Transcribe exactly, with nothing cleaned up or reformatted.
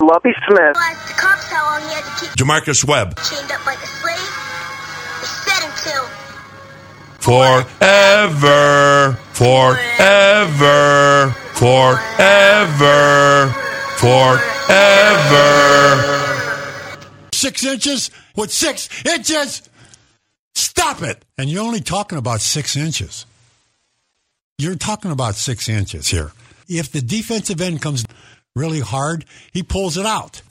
Lovie Smith. The cops how long he had to keep Jamarcus Webb. chained up like a slave. They said until Forever, forever, forever, forever. Six inches with six inches. Stop it. And you're only talking about six inches. You're talking about six inches here. If the defensive end comes really hard, he pulls it out.